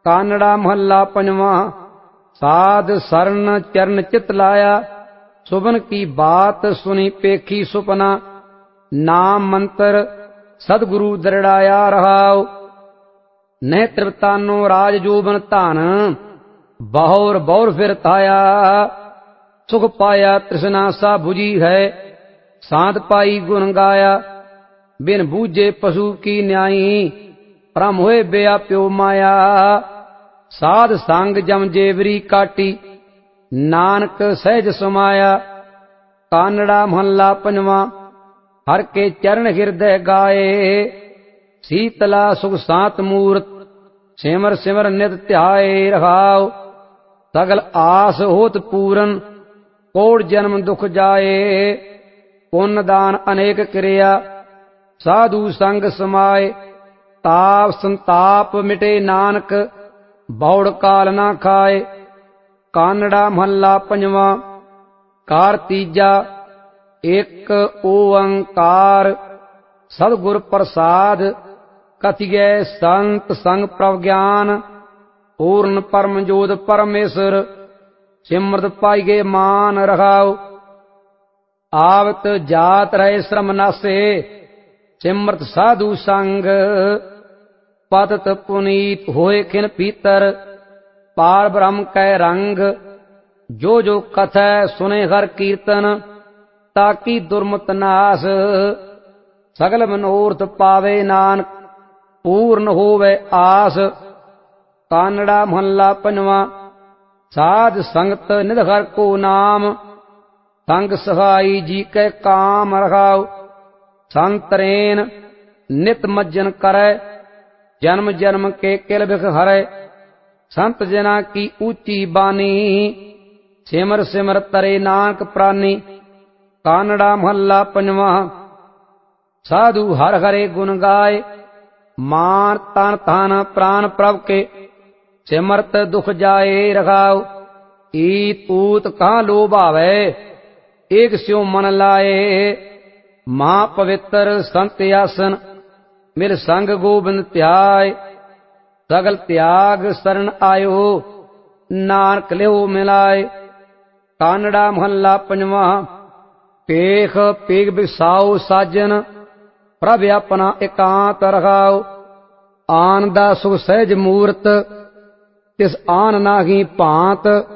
ਕਾਨੜਾ ਮਹੱਲਾ ਪੰਜਵਾਂ। ਸਾਧ ਸਰਨ ਚਰਨ ਚਿਤ ਲਾਇਆ, ਸੁਬਨ ਕੀ ਬਾਤ ਸੁਣੀ ਪੇਖੀ ਸੁਪਨਾ। ਨਾਮ ਮੰਤਰ ਸਤਿਗੁਰੂ ਦਰੜਾਇਆ ਰਹਾਉ, ਨਹਿ ਤ੍ਰਿਪਤਾਨੋ ਰਾਜ ਜੋਬਨ ਧਨ। ਬਹੁਰ ਬਹੁਰ ਫਿਰ ਤਾਇਆ, ਸੁਖ ਪਾਇਆ ਤ੍ਰਿਸ਼ਨਾ ਸਾ 부ਜੀ ਹੈ। ਸਾਧ ਪਾਈ ਗੁਣ ਗਾਇਆ, ਬਿਨ ਬੂਝੇ ਪਸ਼ੂ ਕੀ ਨਿਆਈ। ਭ੍ਰਮ ਹੋਏ ਬਿਆਪਿਓ ਮਾਇਆ, ਸਾਧ ਸੰਗ ਜਮ ਜੇਵਰੀ ਕਾਟੀ। ਨਾਨਕ ਸਹਿਜ ਸਮਾਇਆ। ਕਾਨੜਾ ਮਹੱਲਾ ਪੰਜਵਾਂ। ਹਰ ਕੇ ਚਰਨ ਹਿਰਦੈ ਗਾਏ, ਸੀਤਲਾ ਸੁਖ ਸਾਤ ਮੂਰਤ। ਸਿਮਰ ਸਿਮਰ ਨਿਤ ਧਿਆਏ ਰਹਾਉ, ਸਗਲ ਆਸ ਹੋਤ ਪੂਰਨ। ਕੋੜ ਜਨਮ ਦੁਖ ਜਾਏ, ਪੁੰਨ ਦਾਨ ਅਨੇਕ ਕਿਰਿਆ। ਸਾਧੂ ਸੰਗ ਸਮਾਏ, ਤਾਪ ਸੰਤਾਪ ਮਿਟੇ ਨਾਨਕ। ਬੌੜ ਕਾਲ ਨਾ ਖਾਏ। ਕਾਨੜਾ ਮਹੱਲਾ ਪੰਜਵਾਂ। ਕਾਰ ਤੀਜਾ। ਇਕ ਓੰਕਾਰ ਸਤਿਗੁਰ ਪ੍ਰਸਾਦ, ਕਥਿਐ ਸੰਤ ਸੰਗ ਪ੍ਰਭ ਗਿਆਨ। ਪੂਰਨ ਪਰਮ ਜੋਤ ਪਰਮੇਸ਼ਰ, ਸਿਮਰਤ ਪਾਈਏ ਮਾਨ ਰਹਾਉ। ਆਵਤ ਜਾਤ ਰਹੇ ਸ਼ਰਮ ਨਾਸੇ, ਸਿਮਰਤ ਸਾਧੂ ਸੰਗ। ਪਤਿਤ ਪੁਨੀਤ ਹੋਏ ਖਿਨ ਪੀਤਰ, ਪਾਰ ਬ੍ਰਹਮ ਕੈ ਰੰਗ। ਜੋ ਜੋ ਕਥੈ ਸੁਨੇ ਹਰ ਕੀਰਤਨ, ਤਾਕੀ ਦੁਰਮਤ ਨਾਸ। ਸਗਲ ਮਨੋਰਥ ਪਾਵੇ ਨਾਨਕ, ਪੂਰਨ ਹੋਵੇ ਆਸ। ਕਾਨੜਾ ਮਹੱਲਾ ਪੰਜਵਾਂ। ਸਾਧ ਸੰਗਤ ਨਿਧ ਹਰਿ ਕੋ ਨਾਮ, ਸੰਗ ਸਹਾਈ ਜੀ ਕੈ ਕਾਮ ਰਹਾਉ। ਸੰਤਰੇਨ ਨਿਤ ਮੱਜਨ ਕਰੈ, ਜਨਮ ਜਨਮ ਕੇ ਕਿਲ ਬਿਖ ਹਰੈ। ਸੰਤ ਜਨਾ ਕੀ ਉੱਚੀ ਬਾਣੀ, ਸਿਮਰ ਸਿਮਰ ਤਰੇ ਨਾਨਕ ਪ੍ਰਾਨੀ। ਕਾਨੜਾ ਮਹੱਲਾ ਪੰਜਵਾਂ। ਸਾਧੂ ਹਰ ਹਰੇ ਗੁਣ ਗਾਏ, ਮਾਨ ਤਨ ਧਨ ਪ੍ਰਾਨ ਪ੍ਰਭ ਕੇ। ਸਿਮਰਤ ਦੁਖ ਜਾਏ ਰਹਾਉ, ਈਤ ਊਤ ਕਹਾਂ ਲੋਭ ਆਵੈ। ਏਕ ਸਿਉ ਮਨ ਲਾਏ, ਮਹਾ ਪਵਿੱਤਰ ਸੰਤ ਆਸਨ। ਮਿਲ ਸੰਗ ਗੋਬਿੰਦ ਧਿਆਏ, ਸਗਲ ਤਿਆਗ ਸਰਨ ਆਇਓ। ਨਾਨਕ ਲਿਓ ਮਿਲਾਏ। ਕਾਨੜਾ ਮਹੱਲਾ ਪੰਜਵਾਂ। ਪੇਖ ਪੇਗ ਬਿਸਾਉ ਸਾਜਨ, ਪ੍ਰਭ ਆਪਣਾ ਇਕਾਂਤ ਰਹਾਉ। ਆਨ ਦਾ ਸੁਖ ਸਹਿਜ ਮੂਰਤ, ਤਿਸ ਆਨ ਨਾਹੀ ਭਾਂਤ।